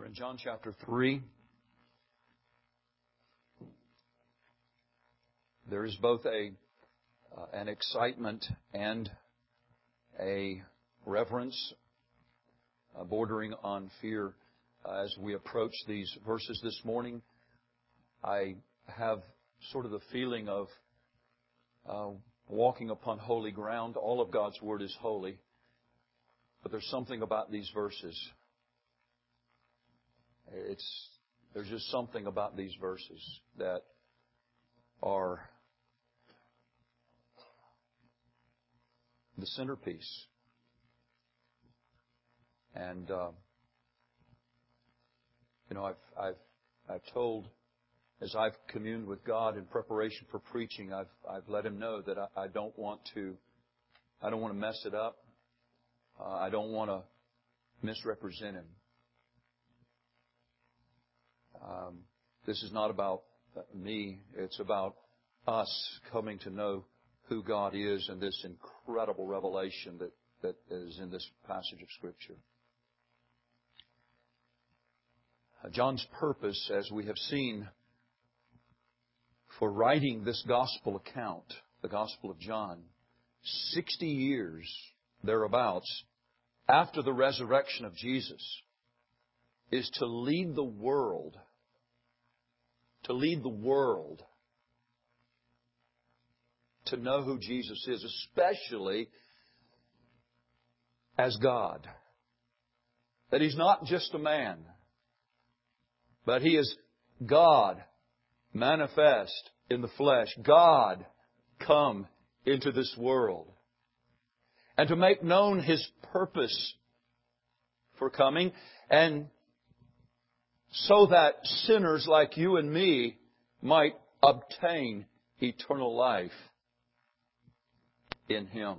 in John chapter 3. There is both an excitement and a reverence bordering on fear as we approach these verses this morning. I have sort of the feeling of walking upon holy ground. All of God's Word is holy, but there's something about these verses. There's just something about these verses that are the centerpiece. And I've told, as I've communed with God in preparation for preaching, I've let Him know that I don't want to mess it up. I don't want to misrepresent Him. This is not about me. It's about us coming to know who God is and this incredible revelation that is in this passage of Scripture. John's purpose, as we have seen, for writing this gospel account, the Gospel of John, 60 years thereabouts after the resurrection of Jesus, is to lead the world to know who Jesus is, especially as God. That He's not just a man, but He is God manifest in the flesh. God come into this world. And to make known His purpose for coming, and so that sinners like you and me might obtain eternal life in Him.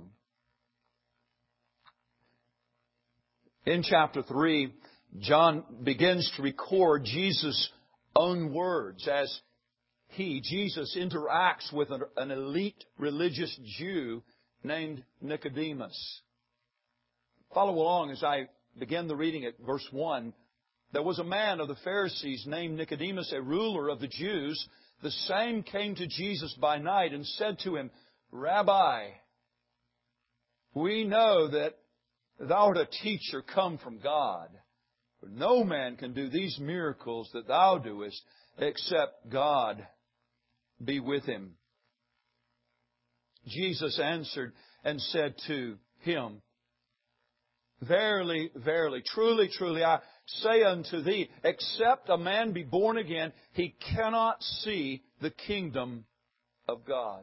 In chapter 3, John begins to record Jesus' own words as Jesus, interacts with an elite religious Jew named Nicodemus. Follow along as I begin the reading at verse 1. There was a man of the Pharisees named Nicodemus, a ruler of the Jews. The same came to Jesus by night and said to Him, Rabbi, we know that Thou art a teacher come from God. For no man can do these miracles that Thou doest except God be with him. Jesus answered and said to him, Verily, verily, truly, truly, I say unto thee, except a man be born again, he cannot see the kingdom of God.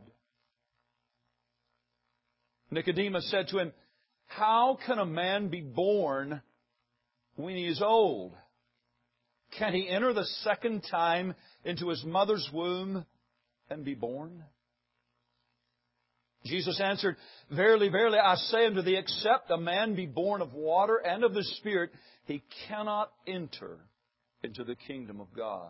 Nicodemus said to him, How can a man be born when he is old? Can he enter the second time into his mother's womb and be born? Jesus answered, Verily, verily, I say unto thee, except a man be born of water and of the Spirit, he cannot enter into the kingdom of God.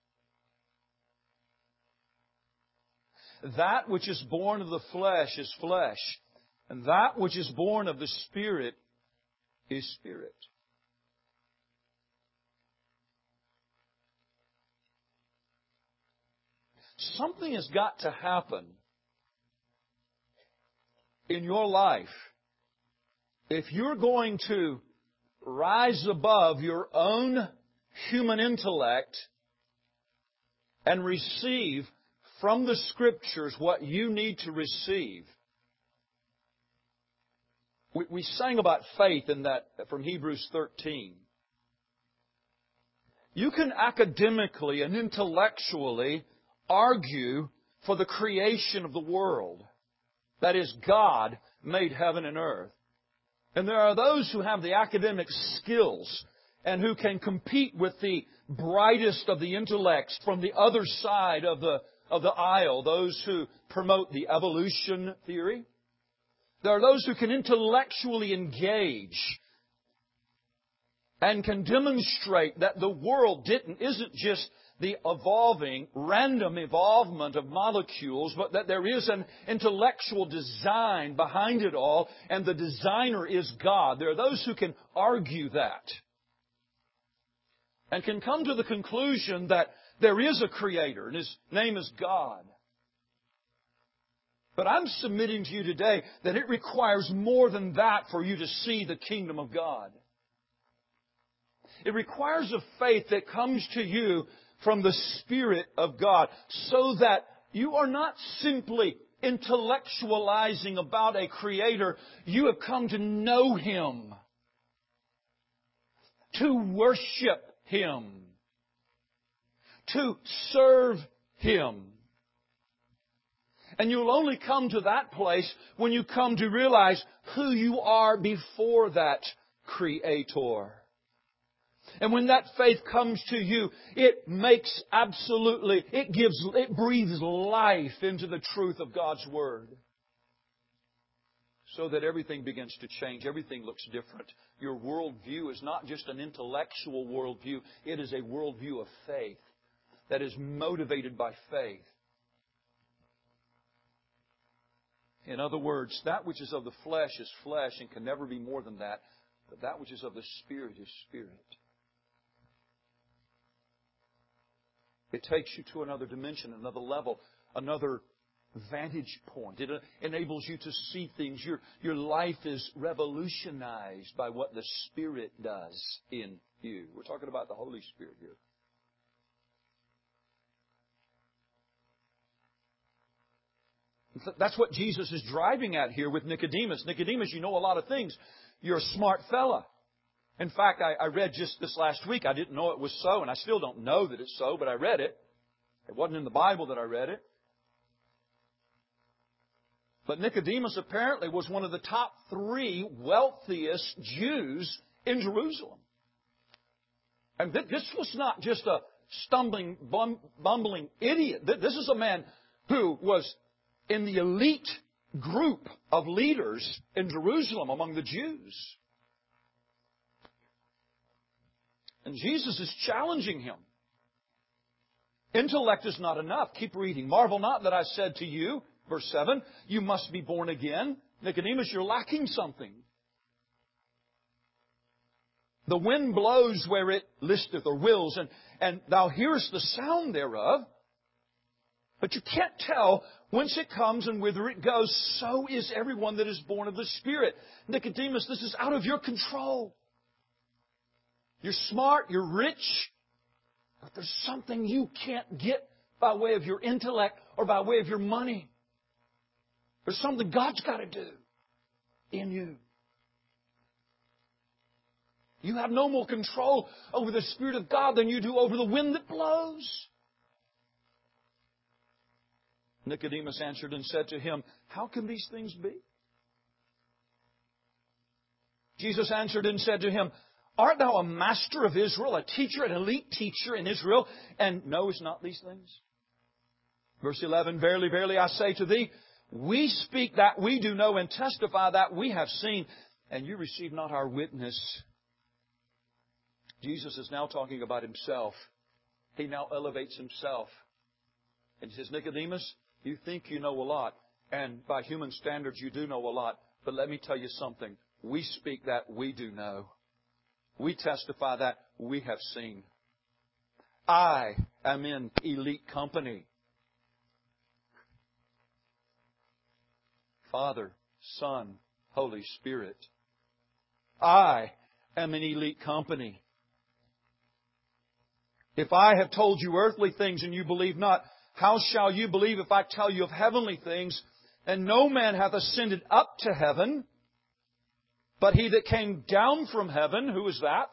That which is born of the flesh is flesh, and that which is born of the Spirit is spirit. Something has got to happen in your life if you're going to rise above your own human intellect and receive from the Scriptures what you need to receive. We sang about faith in that from Hebrews 13. You can academically and intellectually argue for the creation of the world. That is, God made heaven and earth. And there are those who have the academic skills and who can compete with the brightest of the intellects from the other side of the aisle, those who promote the evolution theory. There are those who can intellectually engage and can demonstrate that the world isn't just the evolving, random evolvement of molecules, but that there is an intellectual design behind it all, and the designer is God. There are those who can argue that. and can come to the conclusion that there is a Creator and His name is God. But I'm submitting to you today that it requires more than that for you to see the kingdom of God. It requires a faith that comes to you from the Spirit of God, so that you are not simply intellectualizing about a Creator. You have come to know Him, to worship Him, to serve Him. And you'll only come to that place when you come to realize who you are before that Creator. And when that faith comes to you, it breathes life into the truth of God's Word. So that everything begins to change. Everything looks different. Your worldview is not just an intellectual worldview. It is a worldview of faith that is motivated by faith. In other words, that which is of the flesh is flesh and can never be more than that. But that which is of the Spirit is Spirit. It takes you to another dimension, another level, another vantage point. It enables you to see things. Your life is revolutionized by what the Spirit does in you. We're talking about the Holy Spirit here. That's what Jesus is driving at here with Nicodemus. Nicodemus, you know a lot of things. You're a smart fella. In fact, I read just this last week, I didn't know it was so, and I still don't know that it's so, but I read it. It wasn't in the Bible that I read it. But Nicodemus apparently was one of the top 3 wealthiest Jews in Jerusalem. And this was not just a stumbling, bumbling idiot. This is a man who was in the elite group of leaders in Jerusalem among the Jews. And Jesus is challenging him. Intellect is not enough. Keep reading. Marvel not that I said to you, verse 7, you must be born again. Nicodemus, you're lacking something. The wind blows where it listeth or wills, and thou hearest the sound thereof, but you can't tell whence it comes and whither it goes. So is everyone that is born of the Spirit. Nicodemus, this is out of your control. You're smart, you're rich, but there's something you can't get by way of your intellect or by way of your money. There's something God's got to do in you. You have no more control over the Spirit of God than you do over the wind that blows. Nicodemus answered and said to him, how can these things be? Jesus answered and said to him, art thou a master of Israel, a teacher, an elite teacher in Israel, and knowest not these things? Verse 11, verily, verily, I say to thee, we speak that we do know and testify that we have seen, and you receive not our witness. Jesus is now talking about Himself. He now elevates Himself. And He says, Nicodemus, you think you know a lot, and by human standards you do know a lot, but let me tell you something. We speak that we do know. We testify that we have seen. I am in elite company. Father, Son, Holy Spirit. I am in elite company. If I have told you earthly things and you believe not, how shall you believe if I tell you of heavenly things? And no man hath ascended up to heaven, but He that came down from heaven. Who is that?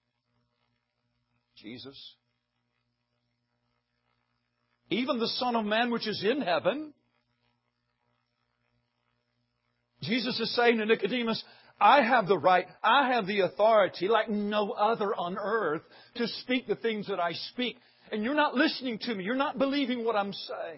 Jesus. Even the Son of Man which is in heaven. Jesus is saying to Nicodemus, I have the right, I have the authority like no other on earth to speak the things that I speak. And you're not listening to me. You're not believing what I'm saying.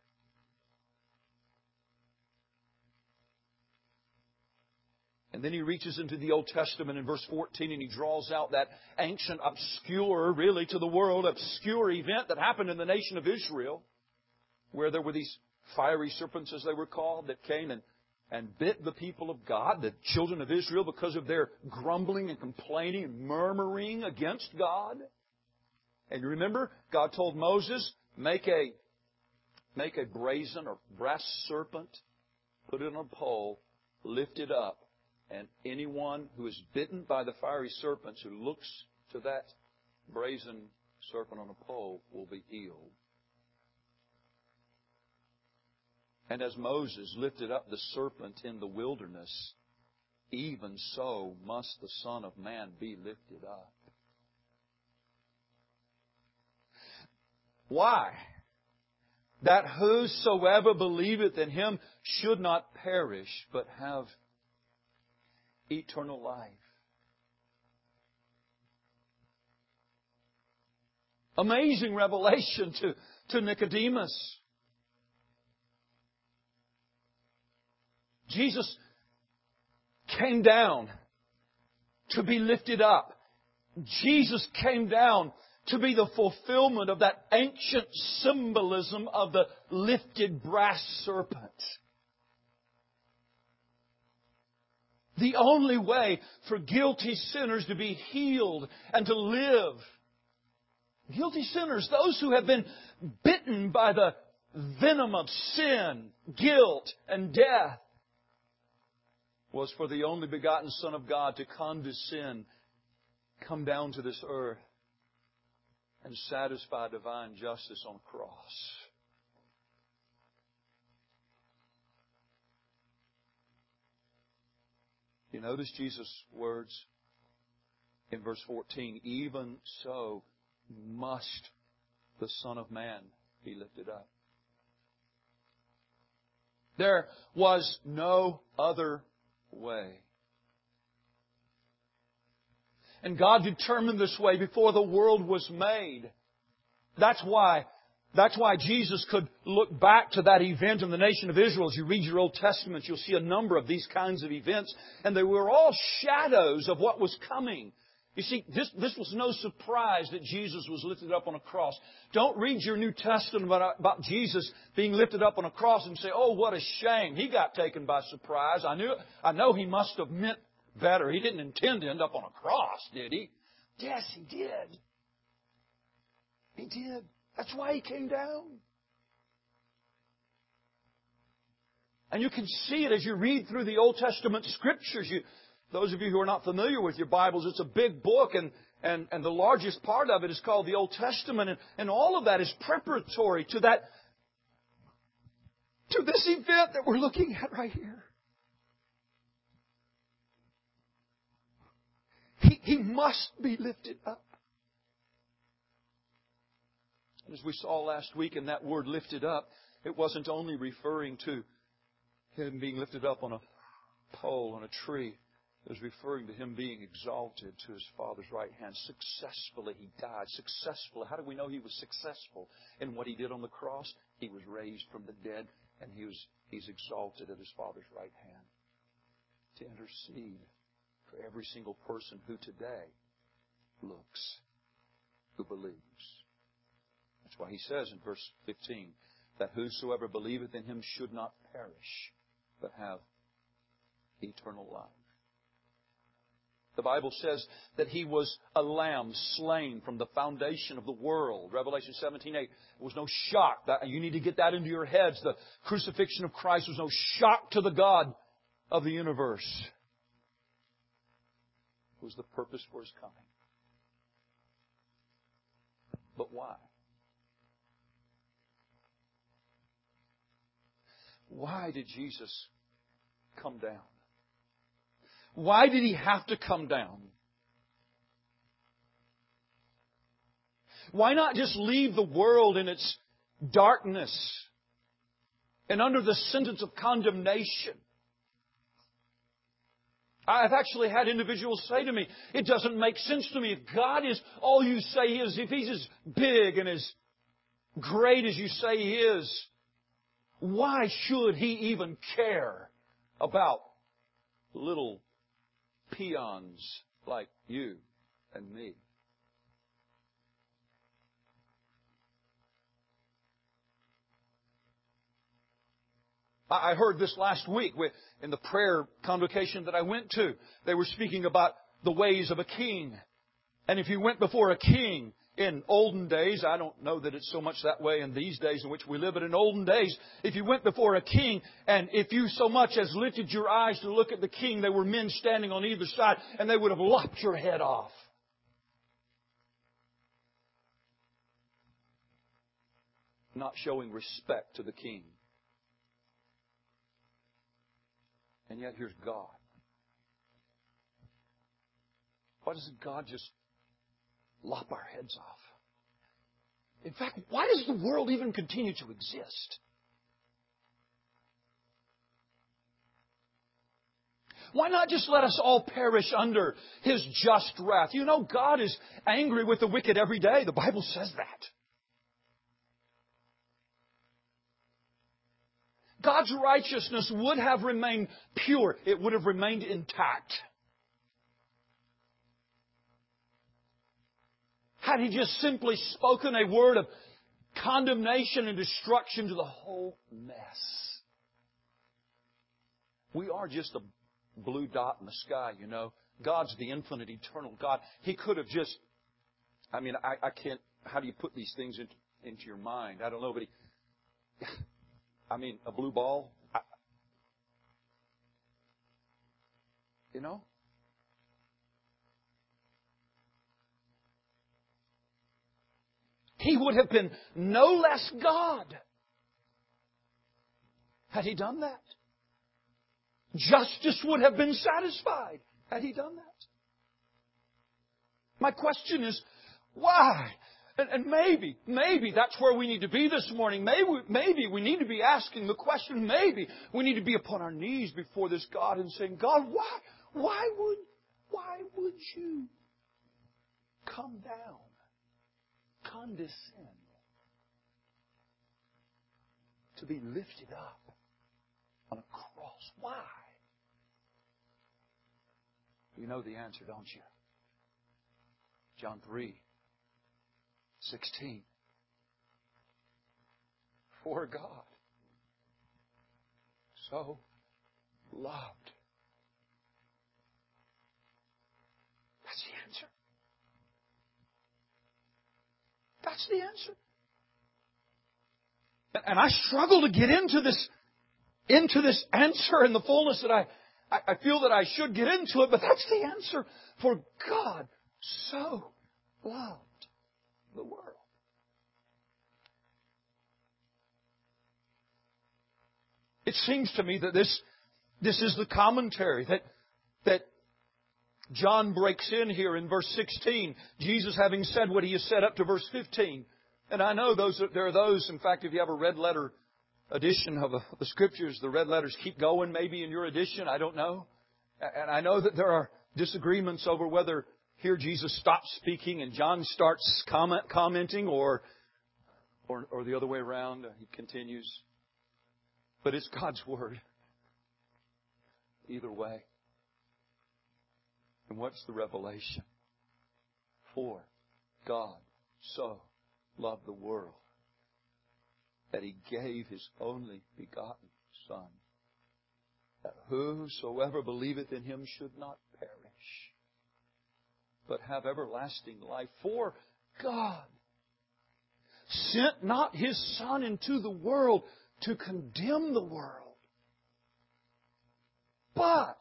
And then he reaches into the Old Testament in verse 14 and he draws out that ancient, obscure, really to the world, obscure event that happened in the nation of Israel, where there were these fiery serpents, as they were called, that came and bit the people of God, the children of Israel, because of their grumbling and complaining and murmuring against God. And you remember, God told Moses, make a brazen or brass serpent, put it on a pole, lift it up, and anyone who is bitten by the fiery serpents who looks to that brazen serpent on a pole will be healed. And as Moses lifted up the serpent in the wilderness, even so must the Son of Man be lifted up. Why? That whosoever believeth in Him should not perish, but have eternal life. Amazing revelation to Nicodemus. Jesus came down to be lifted up. Jesus came down to be the fulfillment of that ancient symbolism of the lifted brass serpent. The only way for guilty sinners to be healed and to live. Guilty sinners, those who have been bitten by the venom of sin, guilt, and death, was for the only begotten Son of God to condescend, come down to this earth, and satisfy divine justice on a cross. You notice Jesus' words in verse 14, even so must the Son of Man be lifted up. There was no other way. And God determined this way before the world was made. That's why Jesus could look back to that event in the nation of Israel. As you read your Old Testament, you'll see a number of these kinds of events. And they were all shadows of what was coming. You see, this was no surprise that Jesus was lifted up on a cross. Don't read your New Testament about Jesus being lifted up on a cross and say, oh, what a shame. He got taken by surprise. I know He must have meant better. He didn't intend to end up on a cross, did He? Yes, He did. He did. That's why He came down. And you can see it as you read through the Old Testament Scriptures. Those of you who are not familiar with your Bibles, it's a big book, and the largest part of it is called the Old Testament, and all of that is preparatory to this event that we're looking at right here. He must be lifted up. And as we saw last week in that word lifted up, it wasn't only referring to Him being lifted up on a pole, on a tree. It was referring to Him being exalted to His Father's right hand. Successfully He died. Successfully. How do we know He was successful in what He did on the cross? He was raised from the dead, and He's exalted at His Father's right hand to intercede for every single person who today looks, who believes. That's why He says in verse 15, that whosoever believeth in Him should not perish, but have eternal life. The Bible says that He was a lamb slain from the foundation of the world. Revelation 17:8. It was no shock. You need to get that into your heads. The crucifixion of Christ was no shock to the God of the universe. It was the purpose for His coming. But why? Why did Jesus come down? Why did He have to come down? Why not just leave the world in its darkness and under the sentence of condemnation? I've actually had individuals say to me, it doesn't make sense to me. If God is all you say He is, if He's as big and as great as you say He is, why should He even care about little peons like you and me? I heard this last week in the prayer convocation that I went to. They were speaking about the ways of a king. And if you went before a king, in olden days, I don't know that it's so much that way in these days in which we live, but in olden days, if you went before a king and if you so much as lifted your eyes to look at the king, there were men standing on either side and they would have lopped your head off. Not showing respect to the king. And yet here's God. Why doesn't God just lop our heads off? In fact, why does the world even continue to exist? Why not just let us all perish under His just wrath? You know, God is angry with the wicked every day. The Bible says that. God's righteousness would have remained pure. It would have remained intact. Had He just simply spoken a word of condemnation and destruction to the whole mess. We are just a blue dot in the sky, you know. God's the infinite, eternal God. He could have just, I can't, how do you put these things into your mind? I don't know, but a blue ball, you know? He would have been no less God had He done that. Justice would have been satisfied had He done that. My question is, why? And maybe that's where we need to be this morning. Maybe we need to be asking the question. Maybe we need to be upon our knees before this God and saying, God, why would you come down, condescend to be lifted up on a cross? Why? You know the answer, don't you? John 3:16. For God so loved. That's the answer. That's the answer. And I struggle to get into this answer in the fullness that I feel that I should get into it, but that's the answer. For God so loved the world. It seems to me that this is the commentary that John breaks in here in verse 16. Jesus having said what He has said up to verse 15. And I know there are those, in fact, if you have a red letter edition of the Scriptures, the red letters keep going maybe in your edition, I don't know. And I know that there are disagreements over whether here Jesus stops speaking and John starts commenting or the other way around. He continues. But it's God's Word. Either way. And what's the revelation? For God so loved the world that He gave His only begotten Son, that whosoever believeth in Him should not perish, but have everlasting life. For God sent not His Son into the world to condemn the world, but,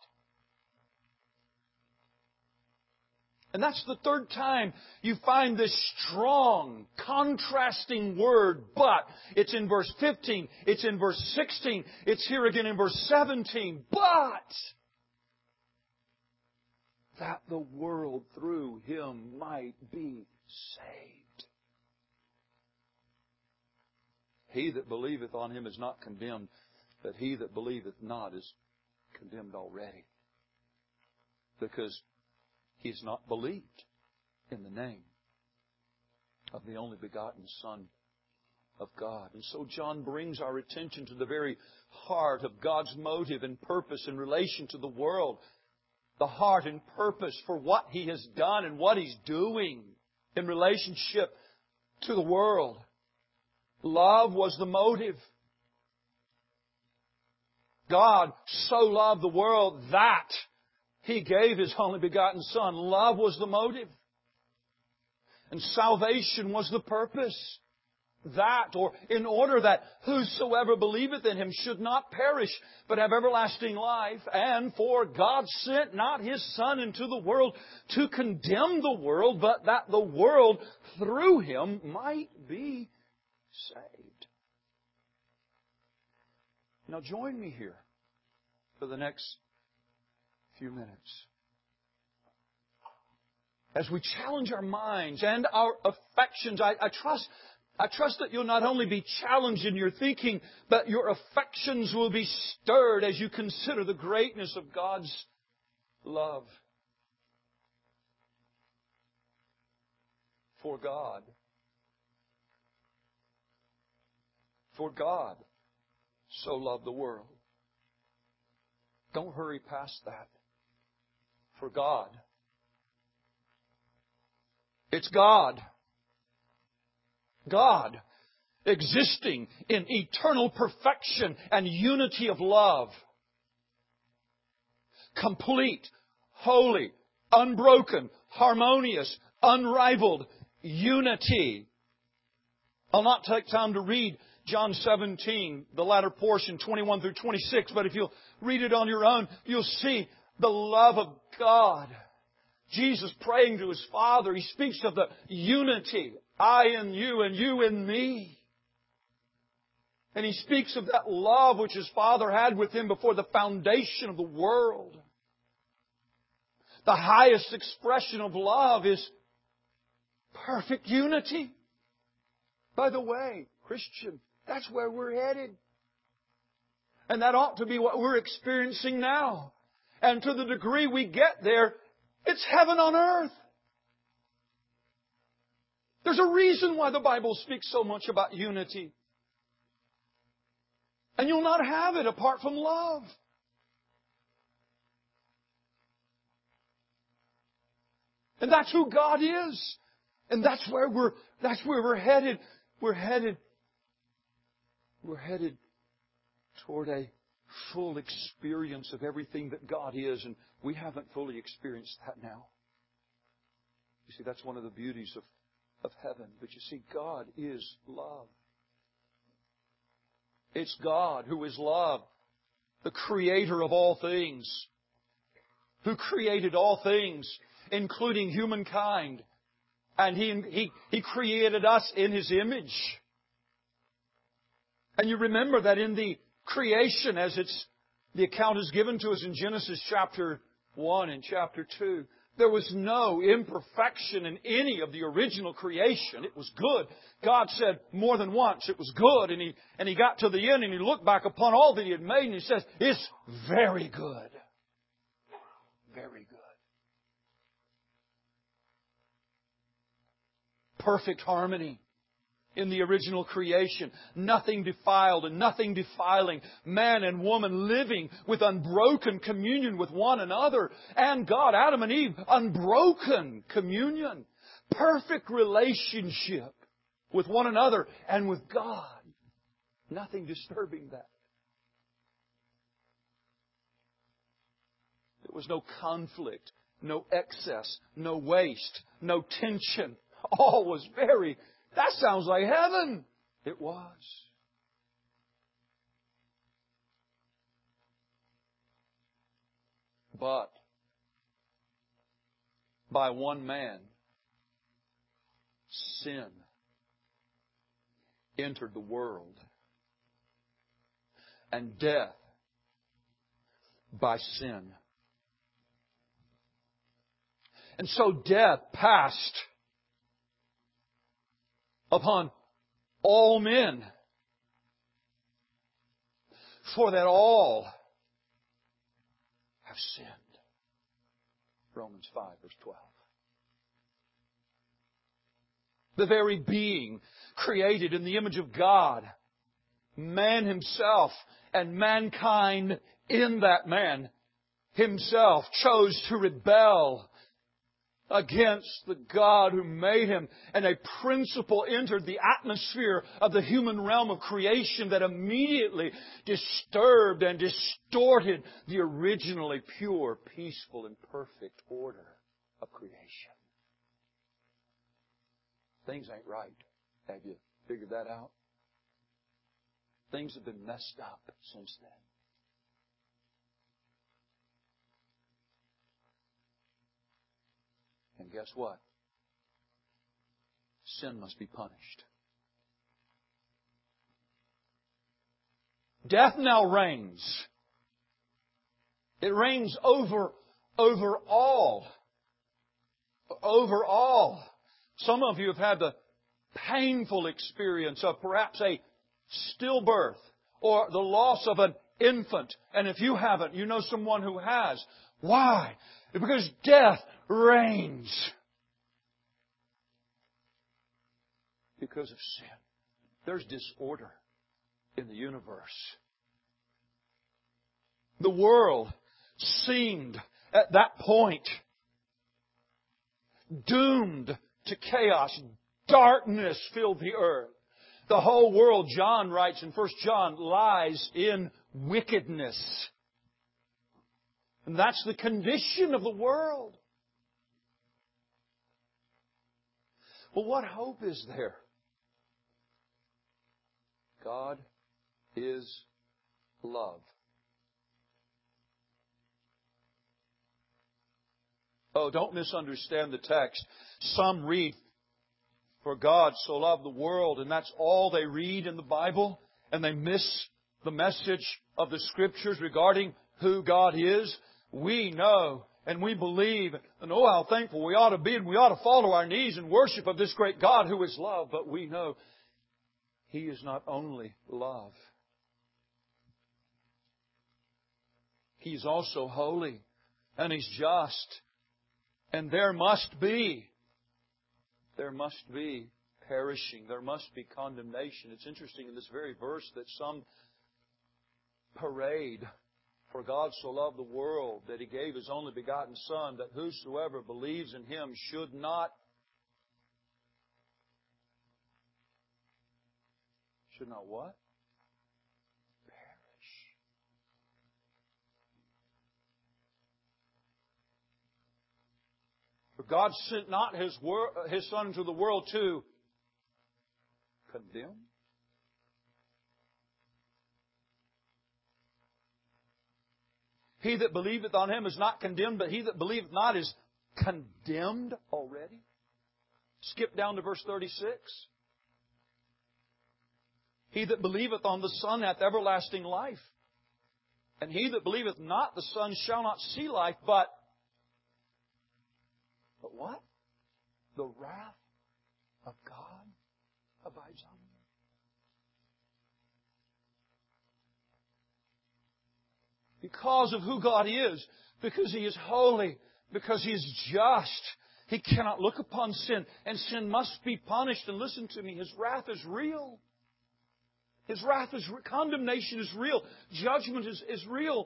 and that's the third time you find this strong, contrasting word, but. It's in verse 15. It's in verse 16. It's here again in verse 17. But that the world through Him might be saved. He that believeth on Him is not condemned, but he that believeth not is condemned already, because he has not believed in the name of the only begotten Son of God. And so John brings our attention to the very heart of God's motive and purpose in relation to the world. The heart and purpose for what He has done and what He's doing in relationship to the world. Love was the motive. God so loved the world that He gave His only begotten Son. Love was the motive. And salvation was the purpose. That, or in order that whosoever believeth in Him should not perish, but have everlasting life. And for God sent not His Son into the world to condemn the world, but that the world through Him might be saved. Now join me here for the next few minutes as we challenge our minds and our affections. I trust that you'll not only be challenged in your thinking, but your affections will be stirred as you consider the greatness of God's love. For God so loved the world. Don't hurry past that. For God. It's God. God existing in eternal perfection and unity of love. Complete, holy, unbroken, harmonious, unrivaled unity. I'll not take time to read John 17, the latter portion, 21 through 26, but if you'll read it on your own, you'll see the love of God. Jesus praying to His Father, He speaks of the unity, I in you and you in me. And He speaks of that love which His Father had with Him before the foundation of the world. The highest expression of love is perfect unity. By the way, Christian, that's where we're headed. And that ought to be what we're experiencing now. And to the degree we get there, it's heaven on earth. There's a reason why the Bible speaks so much about unity. And you'll not have it apart from love. And that's who God is. And that's where we're headed. We're headed toward a full experience of everything that God is, and we haven't fully experienced that now. You see, that's one of the beauties of heaven. But you see, God is love. It's God who is love, the Creator of all things, who created all things, including humankind. And He created us in His image. And you remember that in the creation, as the account is given to us in Genesis chapter 1 and chapter 2, there was no imperfection in any of the original creation. It was good. God said more than once it was good. And He got to the end and He looked back upon all that He had made and He says, it's very good. Very good. Perfect harmony in the original creation. Nothing defiled and nothing defiling. Man and woman living with unbroken communion with one another. And God, Adam and Eve, unbroken communion. Perfect relationship with one another and with God. Nothing disturbing that. There was no conflict, no excess, no waste, no tension. All was that sounds like heaven. It was. But by one man, sin entered the world, and death by sin. And so death passed upon all men, for that all have sinned. Romans 5, verse 12. The very being created in the image of God, man himself and mankind in that man himself chose to rebel against the God who made him. And a principle entered the atmosphere of the human realm of creation that immediately disturbed and distorted the originally pure, peaceful, and perfect order of creation. things ain't right. Have you figured that out? Things have been messed up since then. And guess what? Sin must be punished. Death now reigns. It reigns over all. Over all. Some of you have had the painful experience of perhaps a stillbirth or the loss of an infant. And if you haven't, you know someone who has. Why? Because death reigns. Because of sin. There's disorder in the universe. The world seemed at that point doomed to chaos. Darkness filled the earth. The whole world, John writes in 1 John, lies in wickedness. And that's the condition of the world. Well, what hope is there? God is love. Oh, don't misunderstand the text. Some read, "For God so loved the world," and that's all they read in the Bible, and they miss the message of the Scriptures regarding who God is. We know and we believe, and oh, how thankful we ought to be, and we ought to fall to our knees in worship of this great God who is love. But we know He is not only love. He's also holy, and He's just. And there must be perishing. There must be condemnation. It's interesting in this very verse that some parade, "For God so loved the world that He gave His only begotten Son, that whosoever believes in Him should not what? Perish." For God sent not His Son into the world to condemn. He that believeth on Him is not condemned, but he that believeth not is condemned already. Skip down to verse 36. He that believeth on the Son hath everlasting life. And he that believeth not the Son shall not see life, but what? The wrath of God abides on him. Because of who God is, because He is holy, because He is just, He cannot look upon sin, and sin must be punished. And listen to me, His wrath is real. His wrath is condemnation is real. Judgment is real.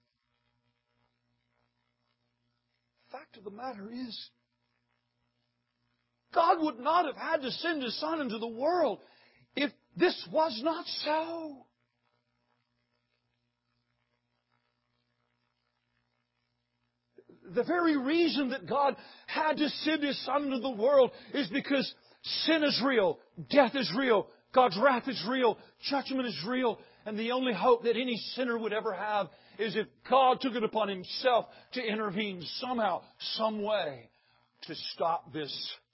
The fact of the matter is, God would not have had to send His Son into the world if this was not so. The very reason that God had to send His Son into the world is because sin is real, death is real, God's wrath is real, judgment is real, and the only hope that any sinner would ever have is if God took it upon Himself to intervene somehow, some way, to stop this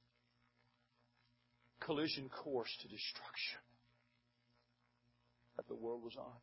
collision course to destruction that the world was on.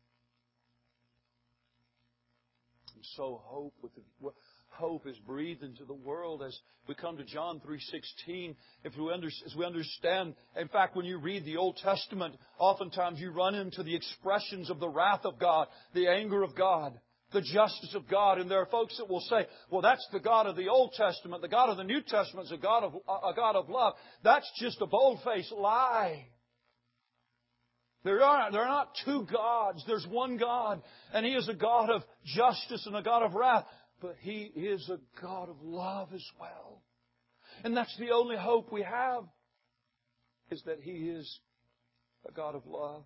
And so hope is breathed into the world as we come to John 3:16. As we understand, in fact, when you read the Old Testament, oftentimes you run into the expressions of the wrath of God, the anger of God, the justice of God. And there are folks that will say, well, that's the God of the Old Testament. The God of the New Testament is a God of love. That's just a bold-faced lie. There are not two gods. There's one God, and He is a God of justice and a God of wrath. But He is a God of love as well. And that's the only hope we have, is that He is a God of love.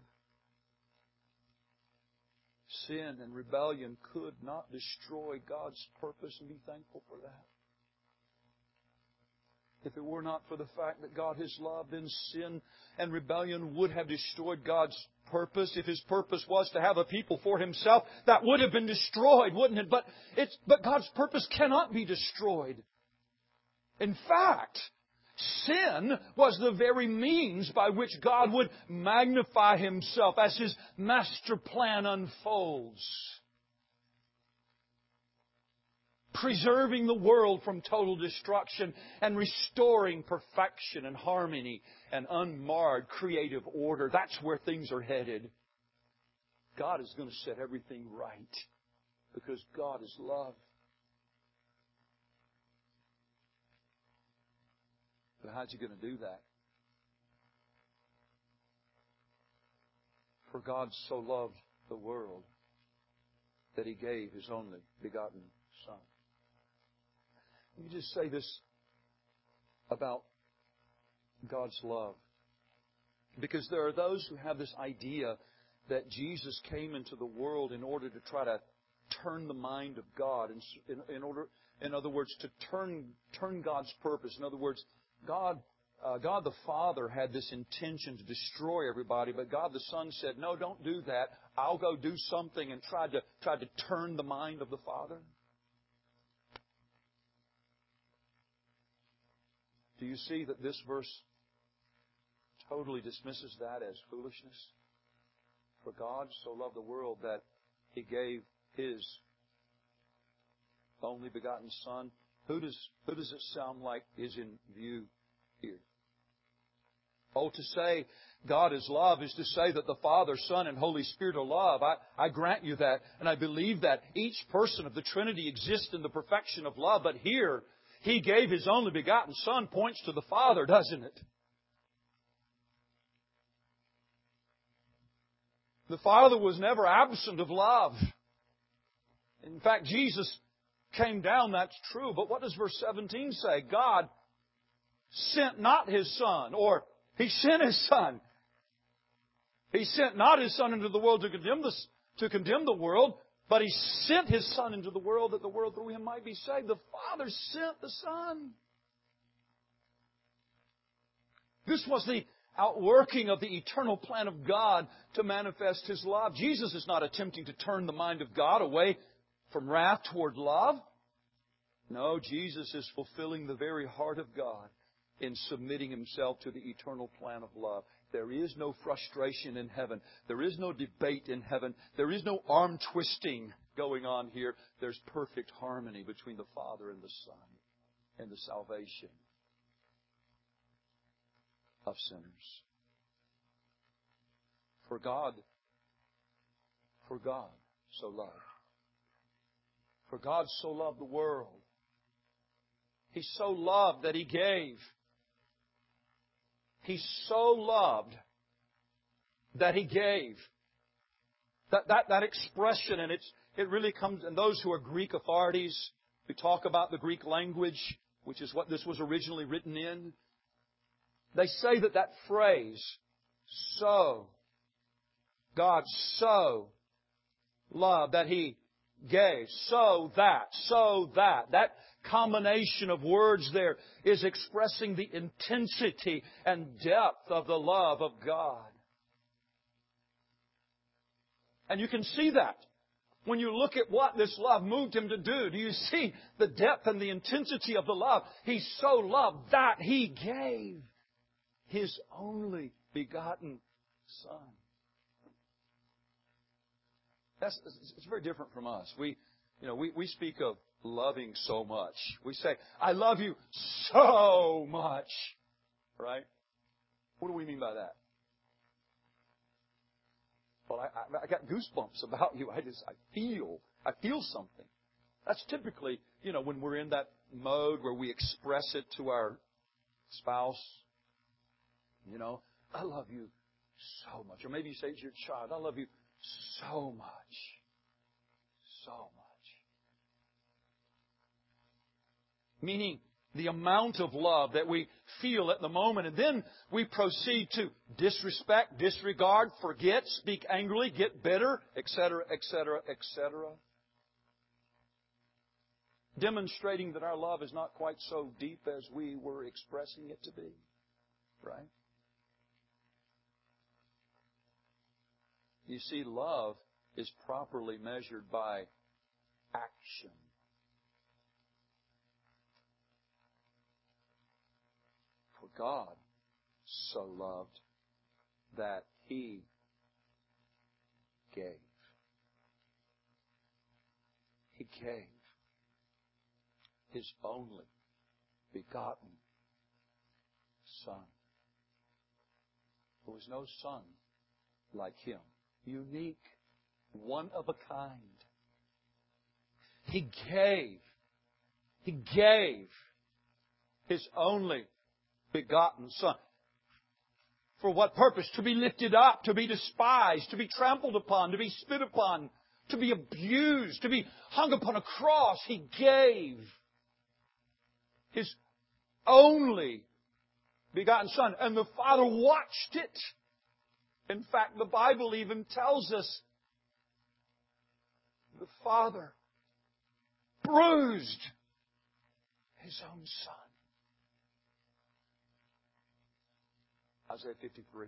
Sin and rebellion could not destroy God's purpose, and be thankful for that. If it were not for the fact that God has loved, then sin and rebellion would have destroyed God's purpose. If His purpose was to have a people for Himself, that would have been destroyed, wouldn't it? But God's purpose cannot be destroyed. In fact, sin was the very means by which God would magnify Himself as His master plan unfolds, preserving the world from total destruction and restoring perfection and harmony and unmarred creative order. That's where things are headed. God is going to set everything right because God is love. But how's He going to do that? For God so loved the world that He gave His only begotten Son. Let me just say this about God's love. Because there are those who have this idea that Jesus came into the world in order to try to turn the mind of God. In other words, to turn God's purpose. In other words, God the Father had this intention to destroy everybody, but God the Son said, "No, don't do that. I'll go do something," and tried to turn the mind of the Father. Do you see that this verse totally dismisses that as foolishness? For God so loved the world that He gave His only begotten Son. Who does it sound like is in view here? Oh, to say God is love is to say that the Father, Son, and Holy Spirit are love. I grant you that, and I believe that each person of the Trinity exists in the perfection of love. But here, He gave His only begotten Son points to the Father, doesn't it? The Father was never absent of love. In fact, Jesus came down, that's true. But what does verse 17 say? God sent not His Son, or He sent His Son. He sent not His Son into the world to condemn the world, but He sent His Son into the world that the world through Him might be saved. The Father sent the Son. This was the outworking of the eternal plan of God to manifest His love. Jesus is not attempting to turn the mind of God away from wrath toward love. No, Jesus is fulfilling the very heart of God in submitting Himself to the eternal plan of love. There is no frustration in heaven. There is no debate in heaven. There is no arm twisting going on here. There's perfect harmony between the Father and the Son and the salvation of sinners. For God so loved. For God so loved the world. He so loved that He gave. He so loved that He gave. That expression, and it really comes, and those who are Greek authorities, who talk about the Greek language, which is what this was originally written in, they say that phrase, so, God so loved that He gave, so that combination of words there is expressing the intensity and depth of the love of God. And you can see that when you look at what this love moved Him to do. Do you see the depth and the intensity of the love? He so loved that He gave His only begotten Son. It's very different from us. We speak of loving so much. We say, "I love you so much." Right? What do we mean by that? Well, I got goosebumps about you. I feel something. That's typically, when we're in that mode where we express it to our spouse. I love you so much. Or maybe you say to your child, "I love you so much." So much. Meaning the amount of love that we feel at the moment. And then we proceed to disrespect, disregard, forget, speak angrily, get bitter, etc., etc., etc. demonstrating that our love is not quite so deep as we were expressing it to be. Right? You see, love is properly measured by action. For God so loved that He gave. He gave His only begotten Son. There was no Son like Him. Unique, one of a kind. He gave His only begotten Son. For what purpose? To be lifted up, to be despised, to be trampled upon, to be spit upon, to be abused, to be hung upon a cross. He gave His only begotten Son. And the Father watched it. In fact, the Bible even tells us the Father bruised His own Son. Isaiah 53.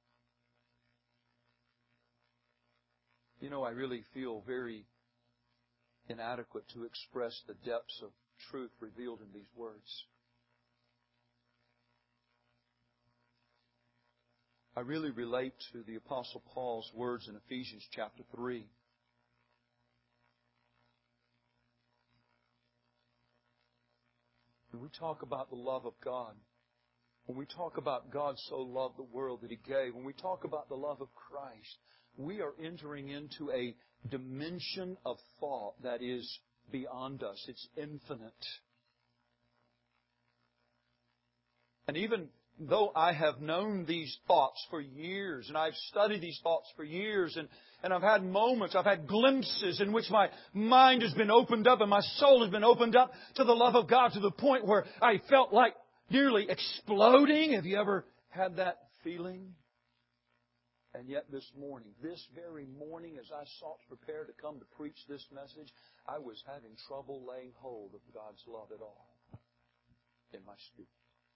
You know, I really feel very inadequate to express the depths of truth revealed in these words. I really relate to the Apostle Paul's words in Ephesians chapter 3. When we talk about the love of God, when we talk about God so loved the world that He gave, when we talk about the love of Christ, we are entering into a dimension of thought that is beyond us. It's infinite. And even though I have known these thoughts for years, and I've studied these thoughts for years, and I've had moments, I've had glimpses in which my mind has been opened up and my soul has been opened up to the love of God to the point where I felt like nearly exploding. Have you ever had that feeling? And yet this very morning, as I sought to prepare to come to preach this message, I was having trouble laying hold of God's love at all in my spirit.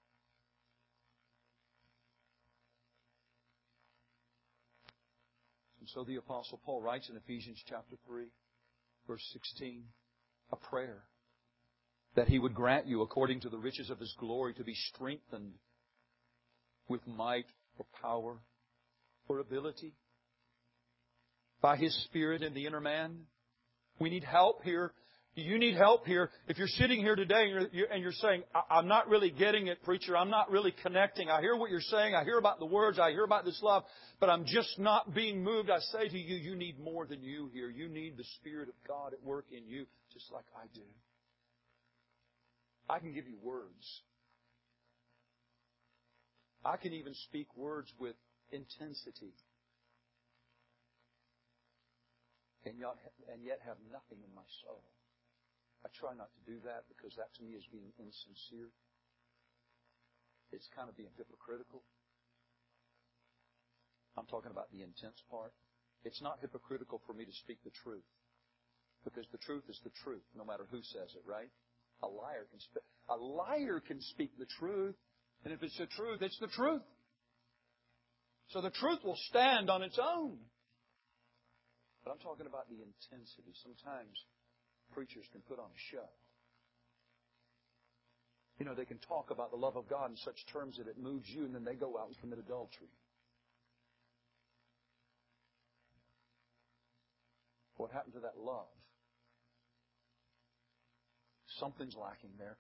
And so the Apostle Paul writes in Ephesians chapter 3, verse 16, a prayer that He would grant you, according to the riches of His glory, to be strengthened with might or power or ability by His Spirit in the inner man. We need help here. You need help here. If you're sitting here today and you're saying, I'm not really getting it, preacher. I'm not really connecting. I hear what you're saying. I hear about the words. I hear about this love. But I'm just not being moved. I say to you, you need more than you here. You need the Spirit of God at work in you, just like I do. I can give you words. I can even speak words with intensity. And yet have nothing in my soul. I try not to do that because that to me is being insincere. It's kind of being hypocritical. I'm talking about the intense part. It's not hypocritical for me to speak the truth. Because the truth is the truth, no matter who says it, right? A liar can speak the truth. And if it's the truth, it's the truth. So the truth will stand on its own. But I'm talking about the intensity. Sometimes preachers can put on a show. You know, they can talk about the love of God in such terms that it moves you, and then they go out and commit adultery. What happened to that love? Something's lacking there.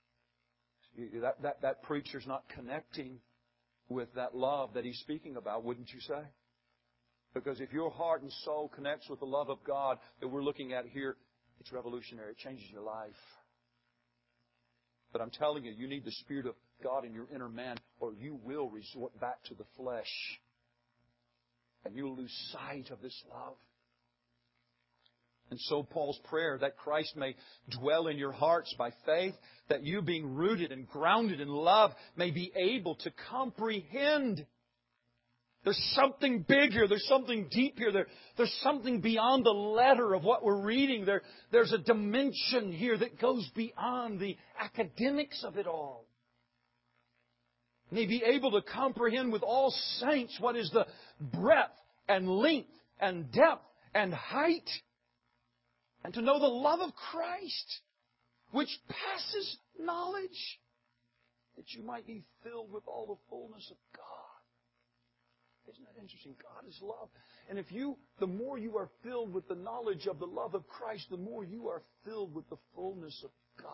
That preacher's not connecting with that love that he's speaking about, wouldn't you say? Because if your heart and soul connects with the love of God that we're looking at here, it's revolutionary. It changes your life. But I'm telling you, you need the Spirit of God in your inner man, or you will resort back to the flesh. And you'll lose sight of this love. And so Paul's prayer, that Christ may dwell in your hearts by faith, that you being rooted and grounded in love may be able to comprehend There's something big here. There's something deep here. There's something beyond the letter of what we're reading. There's a dimension here that goes beyond the academics of it all. May be able to comprehend with all saints what is the breadth and length and depth and height, and to know the love of Christ, which passes knowledge, that you might be filled with all the fullness of God. Isn't that interesting? God is love. And the more you are filled with the knowledge of the love of Christ, the more you are filled with the fullness of God.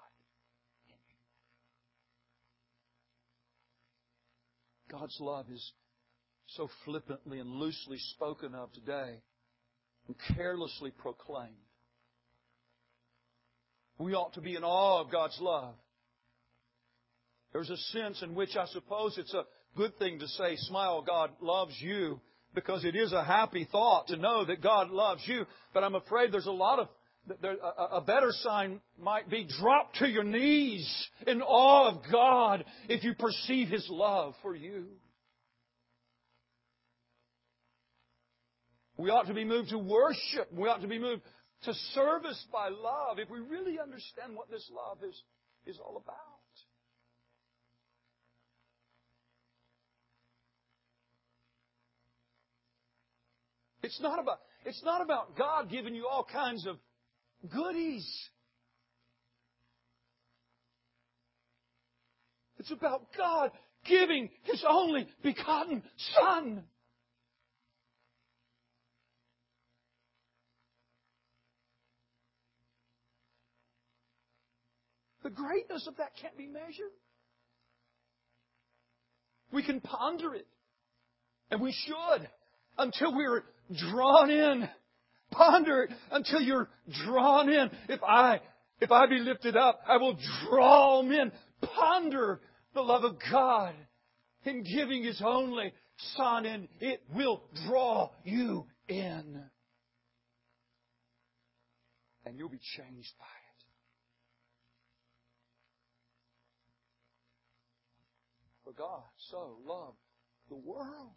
God's love is so flippantly and loosely spoken of today and carelessly proclaimed. We ought to be in awe of God's love. There's a sense in which I suppose it's a good thing to say, smile, God loves you, because it is a happy thought to know that God loves you. But I'm afraid there's a better sign might be drop to your knees in awe of God if you perceive His love for you. We ought to be moved to worship. We ought to be moved to service by love if we really understand what this love is all about. It's not about God giving you all kinds of goodies. It's about God giving His only begotten Son. The greatness of that can't be measured. We can ponder it, and we should, until we're drawn in. Ponder it until you're drawn in. If I be lifted up, I will draw men. Ponder the love of God in giving His only Son, and it will draw you in. And you'll be changed by it. For God so loved the world.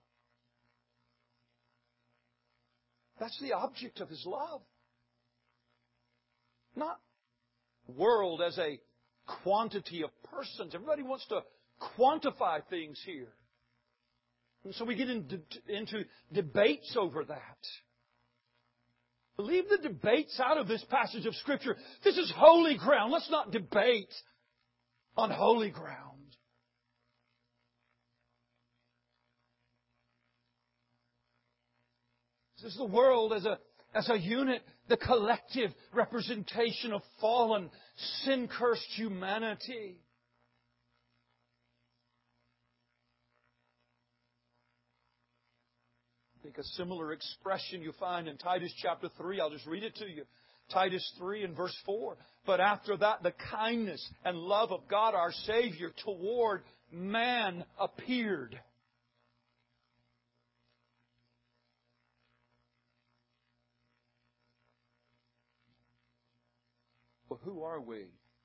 That's the object of His love. Not world as a quantity of persons. Everybody wants to quantify things here. And so we get into debates over that. Leave the debates out of this passage of Scripture. This is holy ground. Let's not debate on holy ground. This is the world as a unit, the collective representation of fallen, sin-cursed humanity. I think a similar expression you find in Titus chapter 3. I'll just read it to you. Titus 3 and verse 4. But after that, the kindness and love of God our Savior toward man appeared. Well, who are we?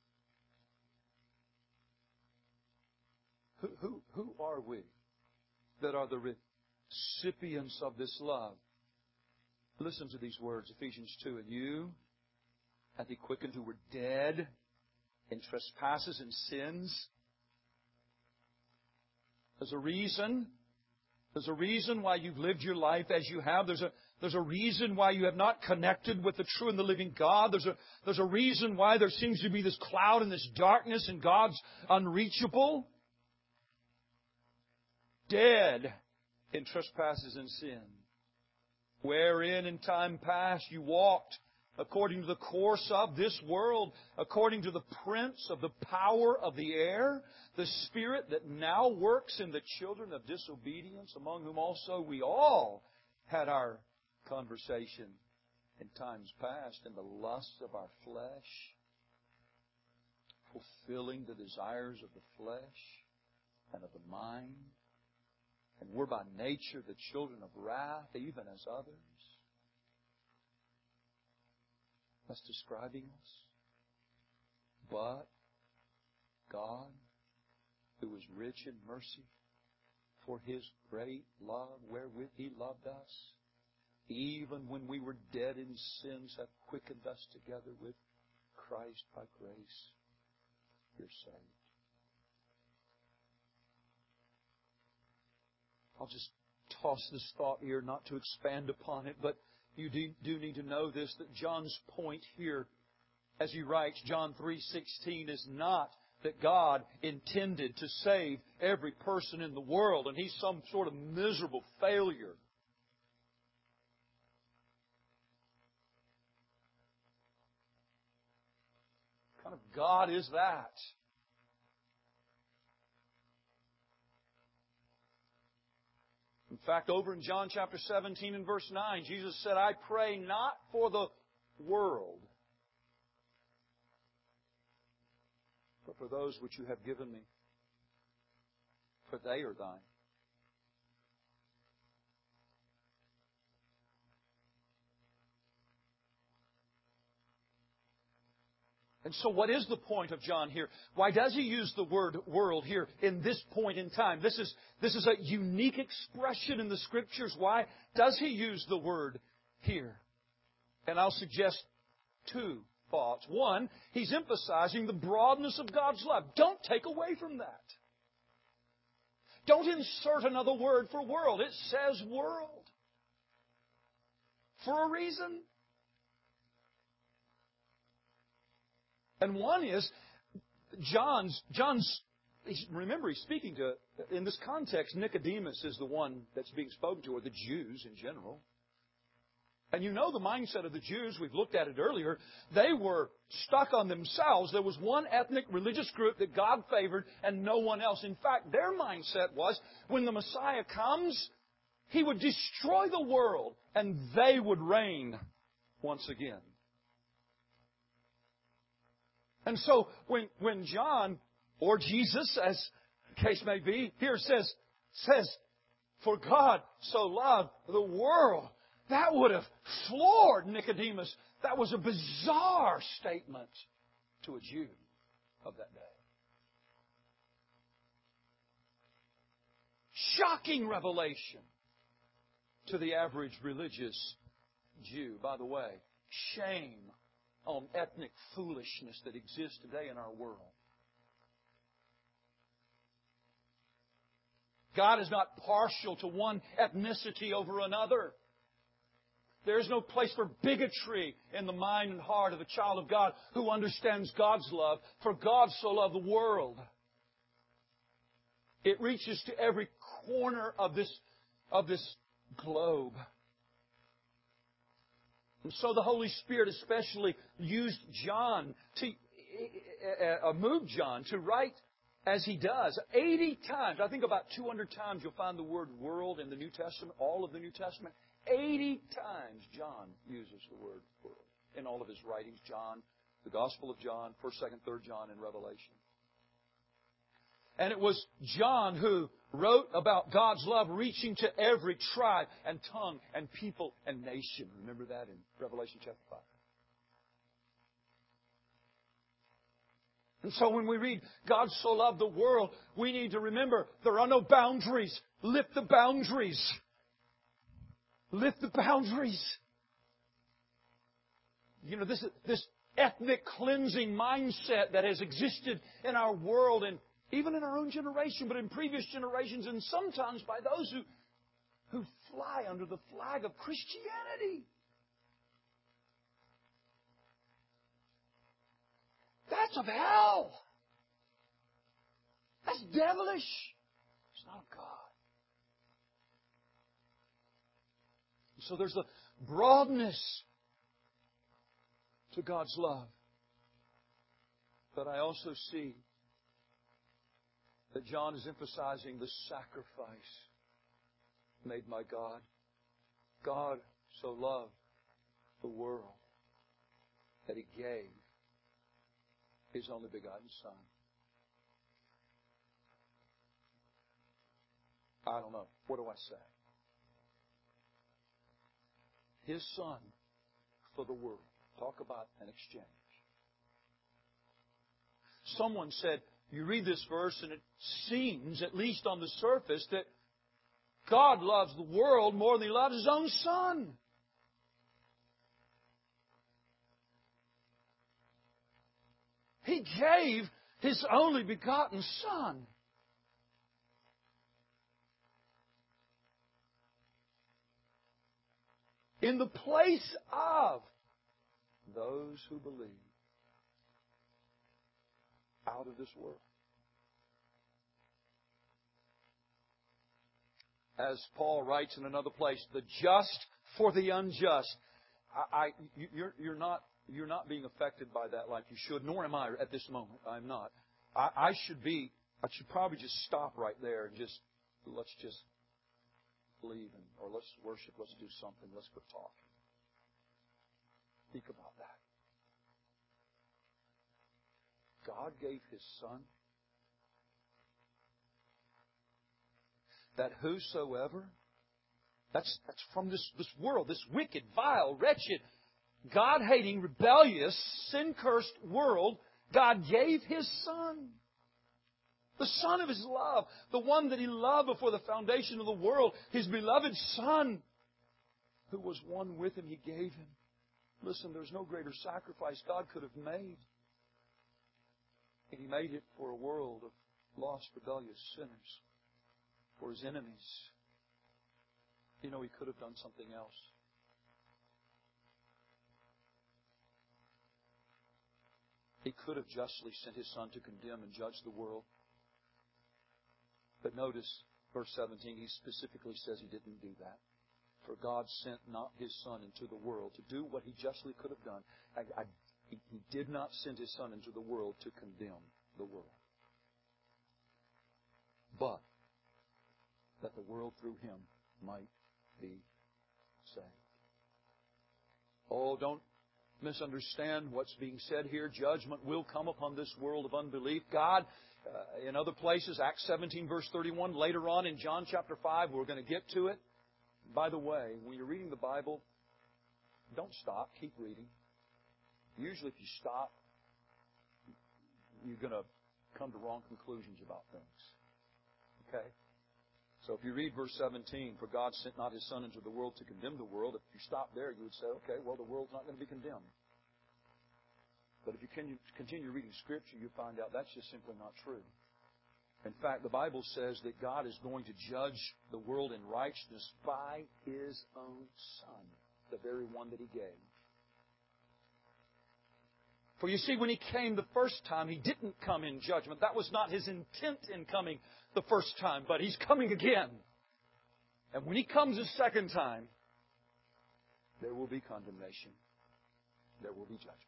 Who are we that are the recipients of this love? Listen to these words, Ephesians 2. And you hath He quickened who were dead in trespasses and sins. There's a reason. There's a reason why you've lived your life as you have. There's a reason why you have not connected with the true and the living God. There's a reason why there seems to be this cloud and this darkness and God's unreachable. Dead in trespasses and sin, wherein in time past you walked according to the course of this world, according to the prince of the power of the air, the spirit that now works in the children of disobedience, among whom also we all had our conversation in times past in the lusts of our flesh, fulfilling the desires of the flesh and of the mind. And we're by nature the children of wrath, even as others. That's describing us. But God, who is rich in mercy, for His great love wherewith He loved us, even when we were dead in sins, hath quickened us together with Christ. By grace you're saved. I'll just toss this thought here, not to expand upon it, but you do need to know this, that John's point here, as he writes, John 3:16, is not that God intended to save every person in the world and He's some sort of miserable failure. What kind of God is that? In fact, over in John chapter 17 and verse 9, Jesus said, I pray not for the world, but for those which you have given me, for they are thine. And so what is the point of John here? Why does he use the word world here in this point in time? This is a unique expression in the Scriptures. Why does he use the word here? And I'll suggest two thoughts. One, he's emphasizing the broadness of God's love. Don't take away from that. Don't insert another word for world. It says world. For a reason. And one is, remember, he's speaking to, in this context, Nicodemus is the one that's being spoken to, or the Jews in general. And you know the mindset of the Jews, we've looked at it earlier, they were stuck on themselves. There was one ethnic religious group that God favored and no one else. In fact, their mindset was, when the Messiah comes, He would destroy the world and they would reign once again. And so when John, or Jesus, as the case may be, here says, for God so loved the world, that would have floored Nicodemus. That was a bizarre statement to a Jew of that day. Shocking revelation to the average religious Jew. By the way, shame on ethnic foolishness that exists today in our world. God is not partial to one ethnicity over another. There is no place for bigotry in the mind and heart of a child of God who understands God's love. For God so loved the world. It reaches to every corner of this globe. And so the Holy Spirit especially used John to moved John to write as he does. 80 times, I think about 200 times you'll find the word world in the New Testament, all of the New Testament. 80 times John uses the word world in all of his writings. John, the Gospel of John, 1st, 2nd, 3rd John, and Revelation. And it was John who wrote about God's love reaching to every tribe and tongue and people and nation. Remember that in Revelation chapter 5. And so when we read God so loved the world, we need to remember there are no boundaries. Lift the boundaries. Lift the boundaries. You know, this ethnic cleansing mindset that has existed in our world and even in our own generation, but in previous generations, and sometimes by those who fly under the flag of Christianity. That's of hell. That's devilish. It's not of God. So there's a broadness to God's love. But I also see that John is emphasizing the sacrifice made by God. God so loved the world that He gave His only begotten Son. I don't know. What do I say? His Son for the world. Talk about an exchange. Someone said, you read this verse and it seems, at least on the surface, that God loves the world more than He loves His own Son. He gave His only begotten Son. In the place of those who believe out of this world. As Paul writes in another place, the just for the unjust. You're not being affected by that like you should, nor am I at this moment. I'm not. I should probably just stop right there and let's just leave or let's worship, let's do something, let's quit talking. Think about that. God gave His Son that whosoever, that's from this world, this wicked, vile, wretched, God-hating, rebellious, sin-cursed world, God gave His Son. The Son of His love. The one that He loved before the foundation of the world. His beloved Son, who was one with Him, He gave Him. Listen, there's no greater sacrifice God could have made. And He made it for a world of lost, rebellious sinners. For His enemies. You know, He could have done something else. He could have justly sent His Son to condemn and judge the world. But notice, verse 17, He specifically says He didn't do that. For God sent not His Son into the world to do what He justly could have done. He did not send His Son into the world to condemn the world. But that the world through Him might be saved. Oh, don't misunderstand what's being said here. Judgment will come upon this world of unbelief. God, in other places, Acts 17, verse 31, later on in John chapter 5, we're going to get to it. By the way, when you're reading the Bible, don't stop. Keep reading. Usually if you stop, you're going to come to wrong conclusions about things. Okay? So if you read verse 17, for God sent not His Son into the world to condemn the world, if you stop there, you would say, okay, well, the world's not going to be condemned. But if you continue reading Scripture, you find out that's just simply not true. In fact, the Bible says that God is going to judge the world in righteousness by His own Son, the very one that He gave. For you see, when He came the first time, He didn't come in judgment. That was not His intent in coming the first time, but He's coming again. And when He comes a second time, there will be condemnation. There will be judgment.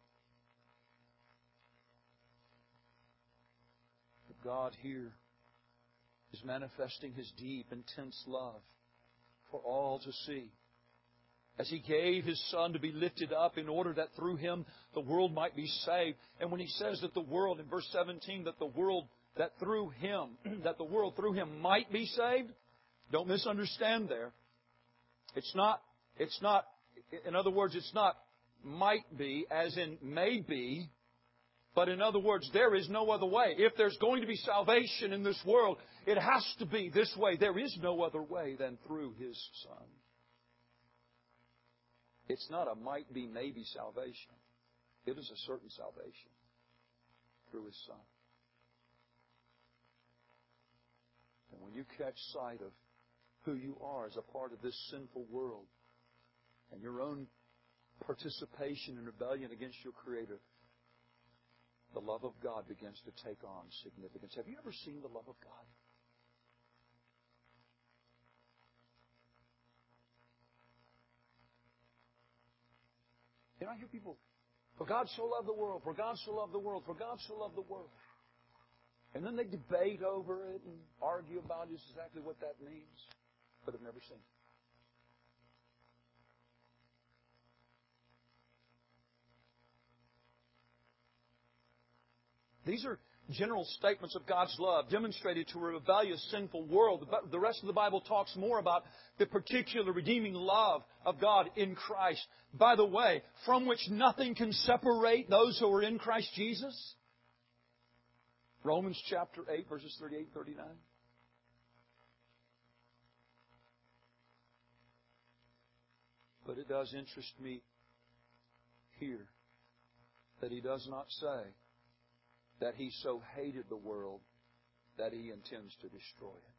But God here is manifesting His deep, intense love for all to see. As He gave His Son to be lifted up in order that through Him the world might be saved. And when He says that the world, in verse 17, that the world through Him might be saved, don't misunderstand there. It's not, in other words, it's not might be as in may be, but in other words, there is no other way. If there's going to be salvation in this world, it has to be this way. There is no other way than through His Son. It's not a might be, maybe salvation. It is a certain salvation through His Son. And when you catch sight of who you are as a part of this sinful world and your own participation in rebellion against your Creator, the love of God begins to take on significance. Have you ever seen the love of God? You know, I hear people, for God so loved the world, for God so loved the world, for God so loved the world. And then they debate over it and argue about just exactly what that means, but have never seen it. These are general statements of God's love demonstrated to a rebellious, sinful world. The rest of the Bible talks more about the particular redeeming love of God in Christ. By the way, from which nothing can separate those who are in Christ Jesus. Romans chapter 8, verses 38 and 39. But it does interest me here that He does not say that He so hated the world that He intends to destroy it.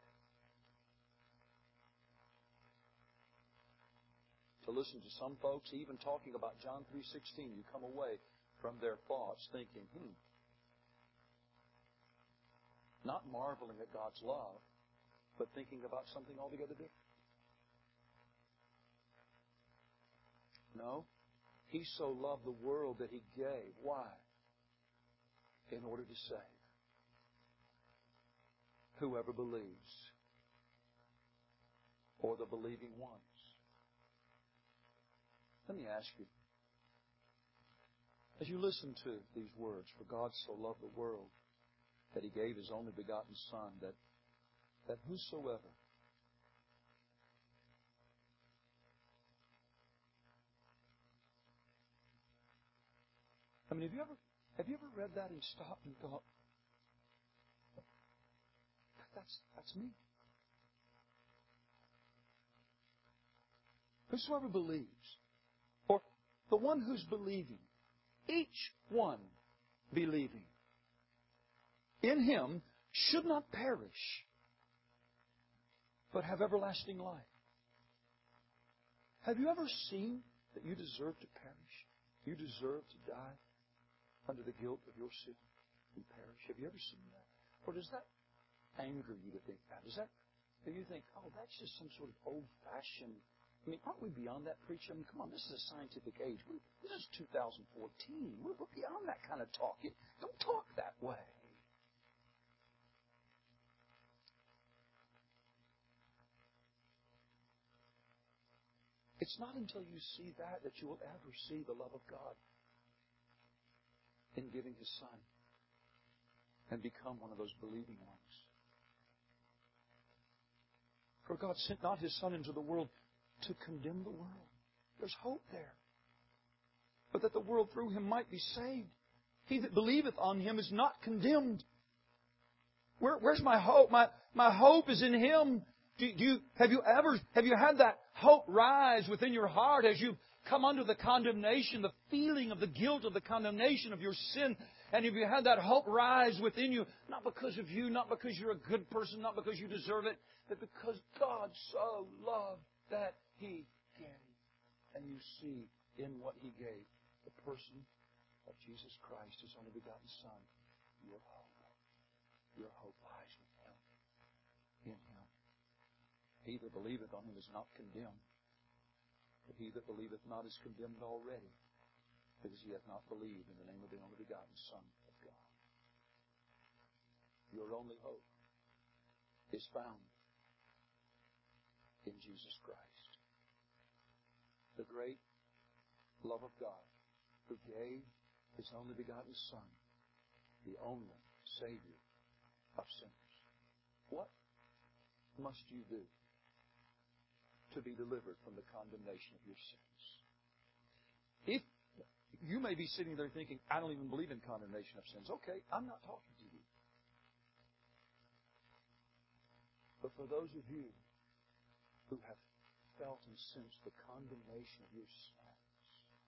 To listen to some folks, even talking about John 3:16, you come away from their thoughts thinking, not marveling at God's love, but thinking about something altogether different. No, He so loved the world that He gave. Why? In order to save whoever believes, or the believing ones. Let me ask you, as you listen to these words, for God so loved the world that He gave His only begotten Son, that whosoever have you ever read that and stopped and thought, that's me? Whosoever believes, or the one who's believing, each one believing in Him should not perish, but have everlasting life. Have you ever seen that you deserve to perish? You deserve to die under the guilt of your sin and perish. Have you ever seen that? Or does that anger you to think that? Do you think, that's just some sort of old-fashioned... aren't we beyond that, preacher? Come on, this is a scientific age. This is 2014. We're beyond that kind of talk. Don't talk that way. It's not until you see that you will ever see the love of God in giving His Son and become one of those believing ones. For God sent not His Son into the world to condemn the world. There's hope there. But that the world through Him might be saved. He that believeth on Him is not condemned. Where's my hope? My hope is in Him. Have you had that hope rise within your heart as you've come under the condemnation, the feeling of the guilt of the condemnation of your sin? And have you had that hope rise within you, not because of you, not because you're a good person, not because you deserve it, but because God so loved that He gave. And you see in what He gave, the person of Jesus Christ, His only begotten Son, your hope. Your hope lies with Him, in Him. He that believeth on Him is not condemned, but he that believeth not is condemned already, because he hath not believed in the name of the only begotten Son of God. Your only hope is found in Jesus Christ, the great love of God, who gave His only begotten Son, the only Savior of sinners. What must you do to be delivered from the condemnation of your sins? If you may be sitting there thinking, I don't even believe in condemnation of sins. Okay, I'm not talking to you. But for those of you who have felt and sensed the condemnation of your sins,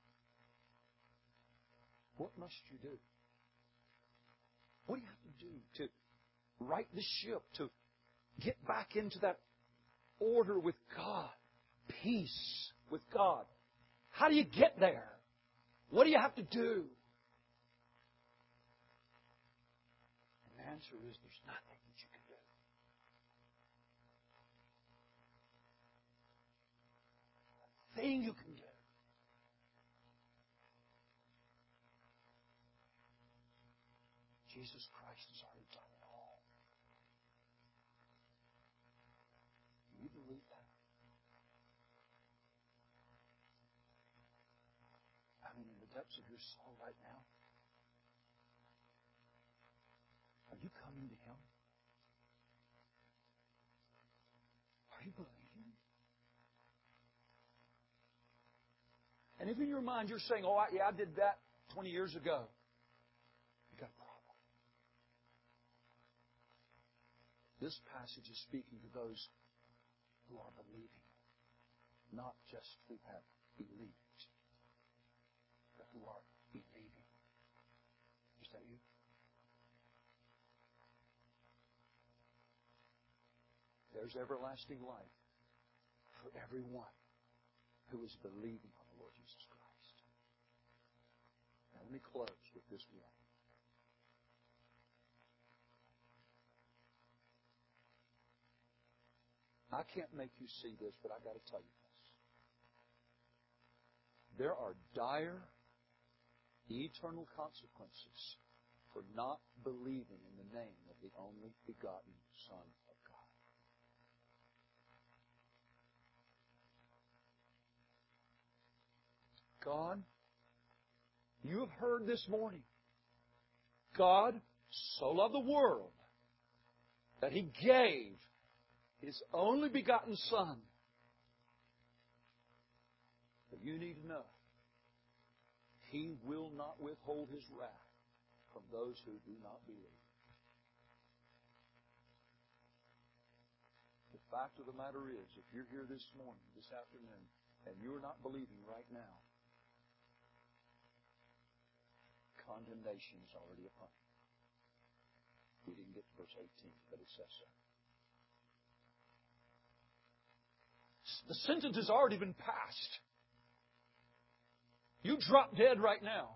what must you do? What do you have to do to right the ship, to get back into that order with God, peace with God? How do you get there? What do you have to do? And the answer is there's nothing that you can do. A thing you can do. Jesus Christ has already done it all. Do you believe that? In the depths of your soul right now, are you coming to Him? Are you believing? And if in your mind you're saying, I did that 20 years ago, you've got a problem. This passage is speaking to those who are believing, not just who have elite. Who are believing. Is that you? There's everlasting life for everyone who is believing on the Lord Jesus Christ. Now let me close with this one. I can't make you see this, but I've got to tell you this. There are dire, eternal consequences for not believing in the name of the only begotten Son of God. God, you have heard this morning, God so loved the world that He gave His only begotten Son. But you need to know, He will not withhold His wrath from those who do not believe. The fact of the matter is, if you're here this morning, this afternoon, and you're not believing right now, condemnation is already upon you. We didn't get to verse 18, but it says so. The sentence has already been passed. You drop dead right now.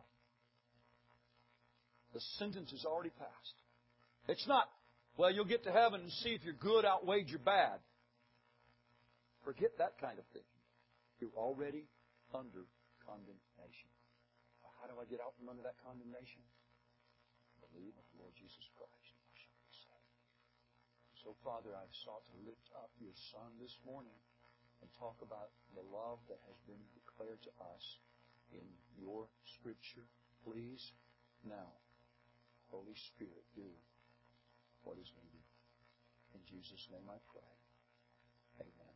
The sentence is already passed. It's not, well, you'll get to heaven and see if your good outweighed your bad. Forget that kind of thinking. You're already under condemnation. How do I get out from under that condemnation? Believe in the Lord Jesus Christ, and you shall be saved. So, Father, I've sought to lift up your Son this morning and talk about the love that has been declared to us in your Scripture. Please, now, Holy Spirit, do what is needed. In Jesus' name I pray. Amen.